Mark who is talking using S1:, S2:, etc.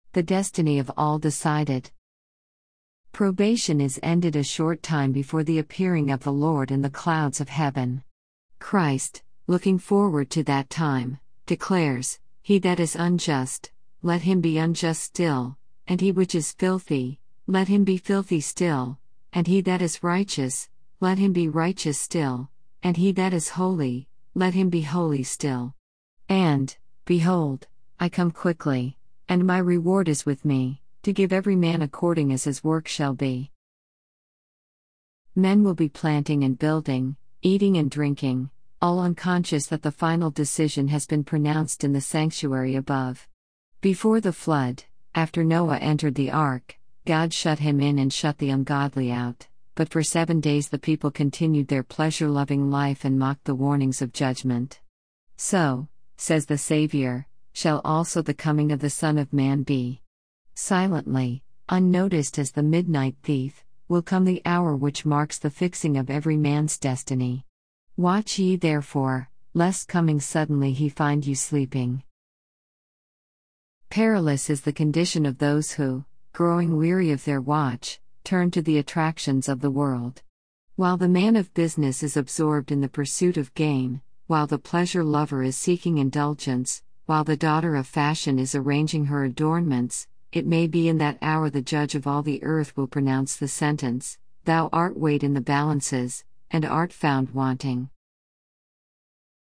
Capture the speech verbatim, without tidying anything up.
S1: the destiny of all decided. Probation is ended a short time before the appearing of the Lord in the clouds of heaven. Christ, looking forward to that time, declares, "He that is unjust, let him be unjust still, and he which is filthy, let him be filthy still, and he that is righteous, let him be righteous still, and he that is holy, let him be holy still. And, behold, I come quickly, and my reward is with me, to give every man according as his work shall be." Men will be planting and building, eating and drinking, all unconscious that the final decision has been pronounced in the sanctuary above. Before the flood, after Noah entered the ark, God shut him in and shut the ungodly out, but for seven days the people continued their pleasure-loving life and mocked the warnings of judgment. So, says the Savior, shall also the coming of the Son of Man be. Silently, unnoticed as the midnight thief, will come the hour which marks the fixing of every man's destiny. Watch ye therefore, lest coming suddenly he find you sleeping. Perilous is the condition of those who, growing weary of their watch, turn to the attractions of the world. While the man of business is absorbed in the pursuit of gain, while the pleasure lover is seeking indulgence, while the daughter of fashion is arranging her adornments, it may be in that hour the judge of all the earth will pronounce the sentence, "Thou art weighed in the balances, and art found wanting."